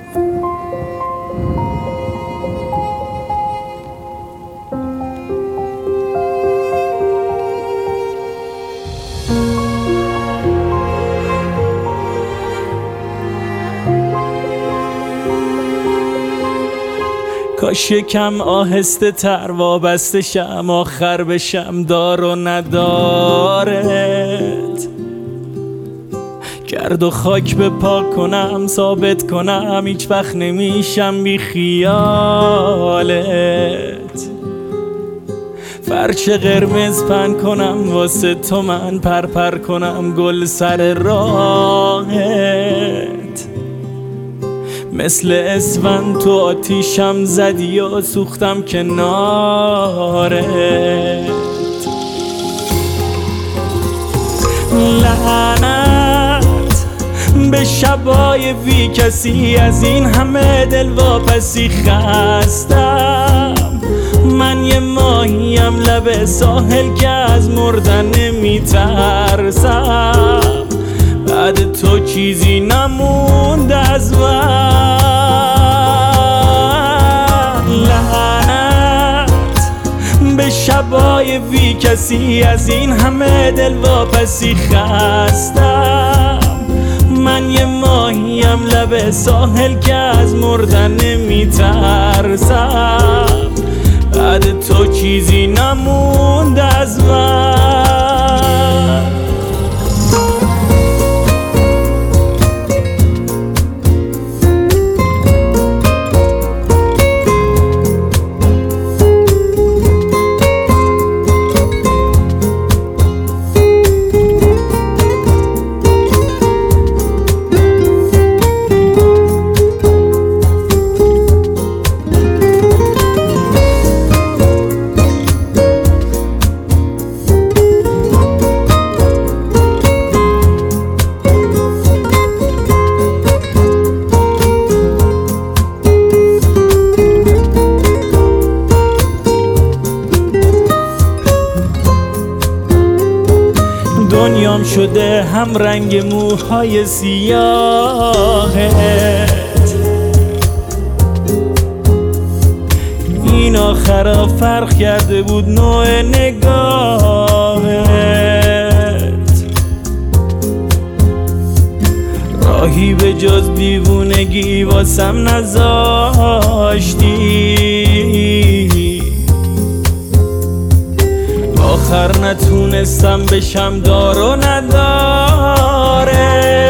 کاش یکم آهسته تر وابسته شم، آخر بشم دار و ندارت. گرد و خاک به پاک کنم، ثابت کنم هیچ وقت نمیشم بی خیالت. فرش قرمز پن کنم واسه تو، من پرپر کنم گل سر راهت. مثل اسفند تو آتیشم زدی و سوختم کنارت. لعنت به شبای بی کسی، از این همه دل واپسی خستم. من یه ماهیم لب ساحل که از مردن نمیترسم. بعد تو چیزی نموند از من. لعنت به شبای بی کسی، از این همه دل واپسی خستم. من یه ماهیم لب ساحل که از مردن نمیترسم. بعد تو چیزی نموند از من. دنیام شده هم رنگ موهای سیاهت. این آخرا فرق کرده بود نوع نگاهت. راهی به جز دیوونگی واسم نذاشتی. آخر نتونستم بشم دار و نداره.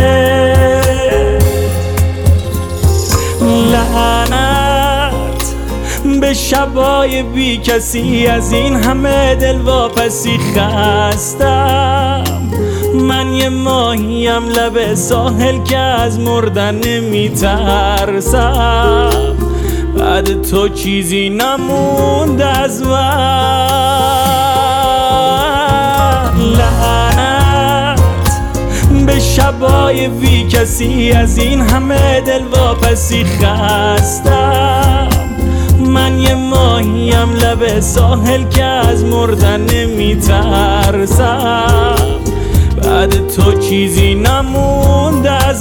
لعنت به شبای بی کسی، از این همه دل واپسی خستم. من یه ماهیم لب ساحل که از مردن نمیترسم. بعد تو چیزی نموند از من. لعنت به شبای بی کسی، از این همه دل واپسی خستم. من یه ماهیم لب ساحل که از مردن نمیترسم. بعد تو چیزی نموند از